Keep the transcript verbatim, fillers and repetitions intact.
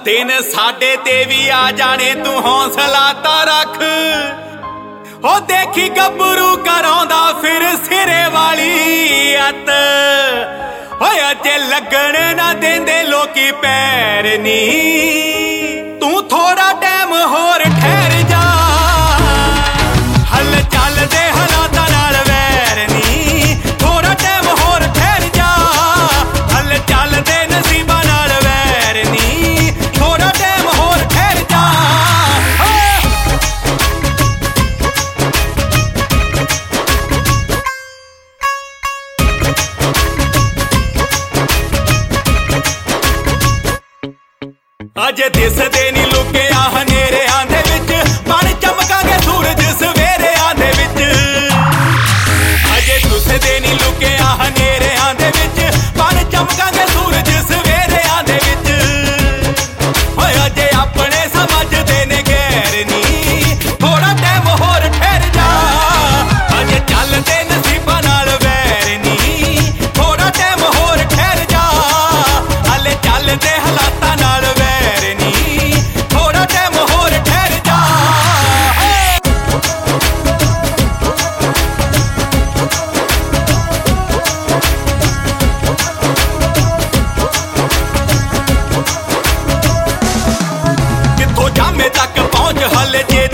दिन साडे ते भी आ जाने तू हौसला ता रख। हो देखी गबरू करांदा फिर सिरे वाली अत। हो अजे लगन ना देंदे लोकी पैर नी, तू थोड़ा टाइम होर ठहर जा। हल चल दे हालातां नाल वैर नी, थोड़ा टाइम होर ठहर जा। हल चल दे नसीबां नाल वैर नी, थोड़ा टाइम होर ठहर जा। अजे दिसदे नी लुके आ हनेरियां दे विच, बण चमकांगे सूरज सवेरियां दे विच। अजे दिसदे नी लुके आ हनेरियां दे विच, बण चमकांगे सूरज सवेरियां दे विच। होए अजे अपने समझदे ने गैर नी, थोड़ा टाइम होर ठहर जा। अजे चलदे नसीबां नाल वैर नी, थोड़ा टाइम होर ठहर जा। हले चलदे हालातां नाल वैर नी, थोड़ा टाइम होर ठहर जा। कित्थों जामे तक पहुंच हले जे